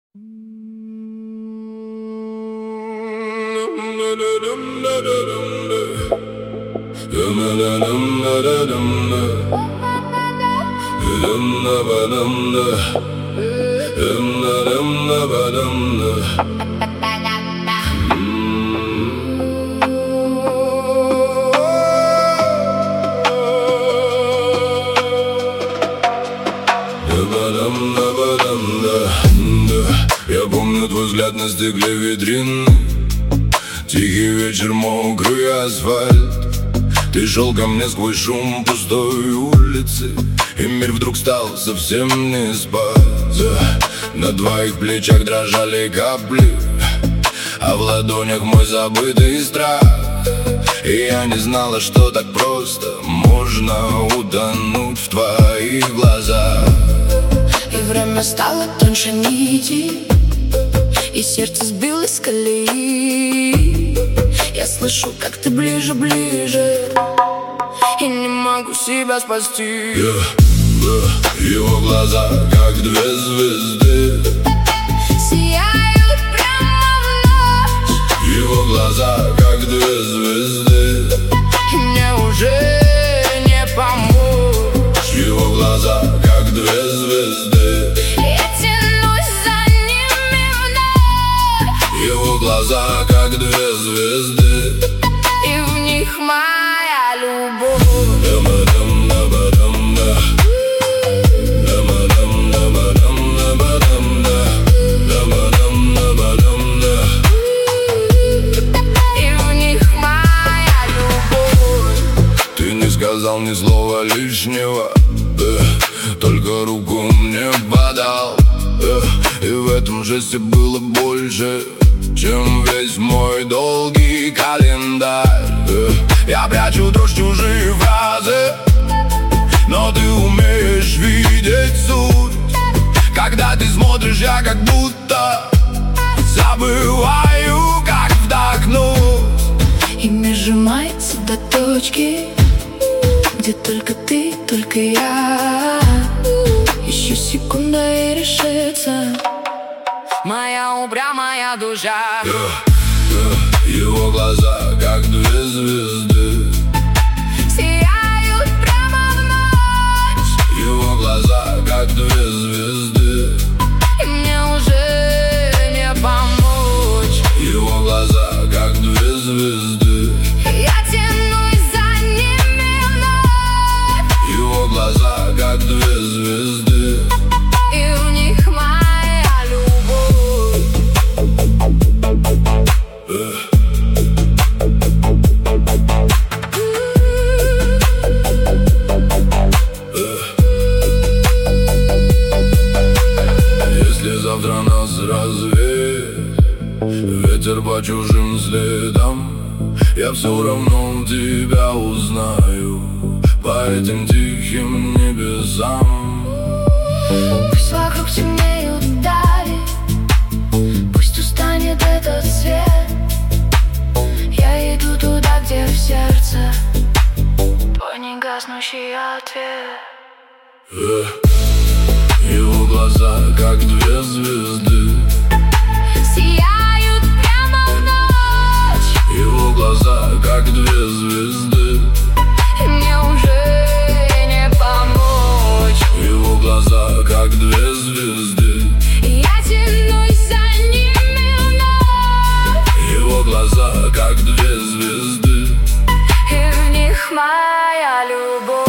Я помню твой взгляд на стекле витрины. Тихий вечер, мокрый асфальт. Ты шел ко мне сквозь шум пустой улицы, и мир вдруг стал совсем не спать. На твоих плечах дрожали капли, а в ладонях мой забытый страх. И я не знала, что так просто можно утонуть в твоих глазах. И время стало тоньше нити, и сердце сбилось с колеи. Я слышу, как ты ближе, ближе, и не могу себя спасти. Его глаза, как две звезды, сияют прямо в ночь. Его глаза, как две звезды, и мне уже не помочь. Его глаза, как две звезды, я тянусь за ними вновь. Его глаза, как две звезды, и в них моя любовь. И в них моя любовь. Ты не сказал ни слова лишнего, только руку мне подал, и в этом жесте было больше, чем весь мой долгий календарь. Я прячу дрожь, чужие фразы, но ты умеешь видеть суть. Когда ты смотришь, я как будто забываю, как вдохнуть. И мир сжимается до точки, где только ты, только я. Еще секунда и решится моя упрямая душа. Его глаза, как две звезды, сияют прямо в ночь. Его глаза, как две звезды, и мне уже не помочь. Его глаза, как две звезды, я тянусь за ними вновь. Его глаза, как две звезды, и в них моя любовь. Если завтра нас развеет ветер по чужим следам, я все равно тебя узнаю по этим тихим небесам. Пусть вокруг темнеют дали, пусть устанет этот свет. Я иду туда, где в сердце твой негаснущий ответ. Его глаза, как две звезды, сияют прямо в ночь. Его глаза, как две звезды, И мне уже не помочь. Его глаза, как две звезды, Я тянусь за ними вновь. Его глаза, как две звезды, И в них моя любовь.